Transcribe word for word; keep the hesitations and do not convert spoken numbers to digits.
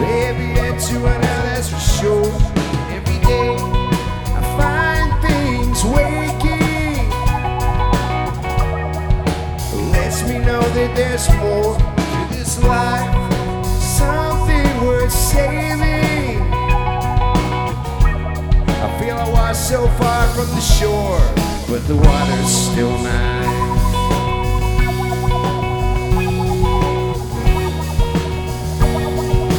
Maybe into another, that's for sure. Every day I find things waking, lets me know that there's more to this life, something worth saving. I feel I was so far from the shore, but the water's still mine.